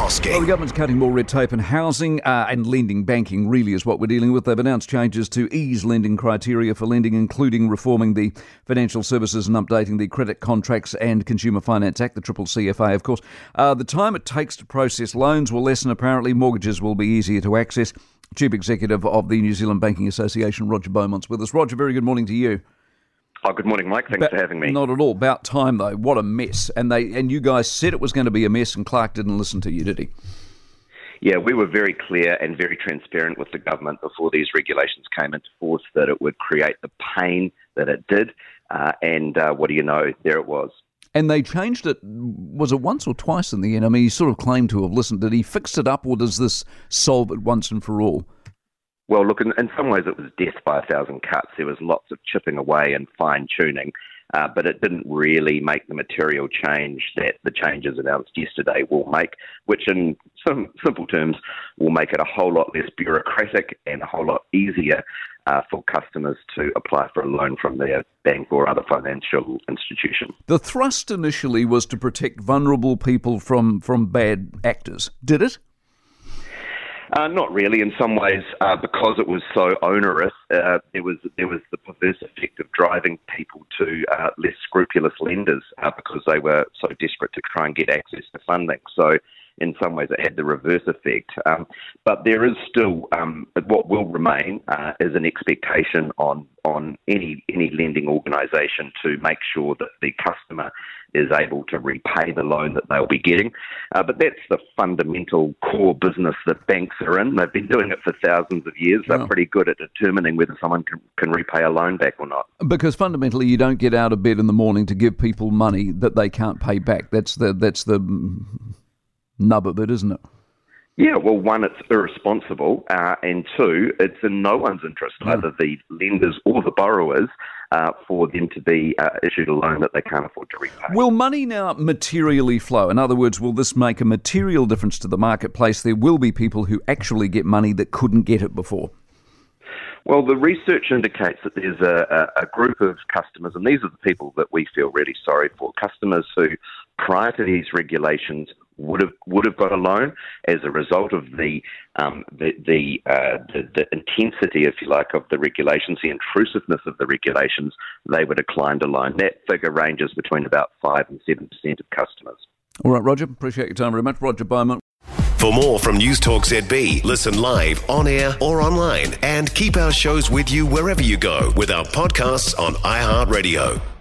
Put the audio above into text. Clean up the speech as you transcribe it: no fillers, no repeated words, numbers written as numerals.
asking. Well, the government's cutting more red tape in housing and lending. Banking really is what we're dealing with. They've announced changes to ease lending criteria for lending, including reforming the Financial Services and updating the Credit Contracts and Consumer Finance Act, the CCCFA, of course. The time it takes to process loans will lessen, apparently. Mortgages will be easier to access. Chief Executive of the New Zealand Banking Association, Roger Beaumont's with us. Roger, very good morning to you. Oh, good morning, Mike. Thanks for having me. Not at all. About time, though. What a mess. And you guys said it was going to be a mess, and Clark didn't listen to you, did he? Yeah, we were very clear and very transparent with the government before these regulations came into force that it would create the pain that it did. And what do you know? There it was. And they changed it, was it once or twice in the end? I mean, he sort of claimed to have listened. Did he fix it up, or does this solve it once and for all? Well, look, in some ways it was death by 1,000 cuts. There was lots of chipping away and fine-tuning, but it didn't really make the material change that the changes announced yesterday will make, which in some simple terms will make it a whole lot less bureaucratic and a whole lot easier for customers to apply for a loan from their bank or other financial institution. The thrust initially was to protect vulnerable people from bad actors. Did it? Not really. In some ways, because it was so onerous, there was the perverse effect of driving people to less scrupulous lenders because they were so desperate to try and get access to funding. So in some ways it had the reverse effect. But there is still, what will remain is an expectation on any lending organisation to make sure that the customer is able to repay the loan that they'll be getting. But that's the fundamental core business that banks are in. They've been doing it for thousands of years. They're pretty good at determining whether someone can repay a loan back or not. Because fundamentally you don't get out of bed in the morning to give people money that they can't pay back. That's the nub of it, isn't it? Yeah, well, one, it's irresponsible, and two, it's in no one's interest, either the lenders or the borrowers, for them to be issued a loan that they can't afford to repay. Will money now materially flow? In other words, will this make a material difference to the marketplace? There will be people who actually get money that couldn't get it before. Well, the research indicates that there's a group of customers, and these are the people that we feel really sorry for, customers who, prior to these regulations, would have got a loan as a result of the intensity, if you like, of the regulations, the intrusiveness of the regulations. They were declined a loan. That figure ranges between about 5 and 7% of customers. All right, Roger, appreciate your time very much. Roger Beaumont. For more from News Talk ZB, listen live, on air or online, and keep our shows with you wherever you go with our podcasts on iHeartRadio.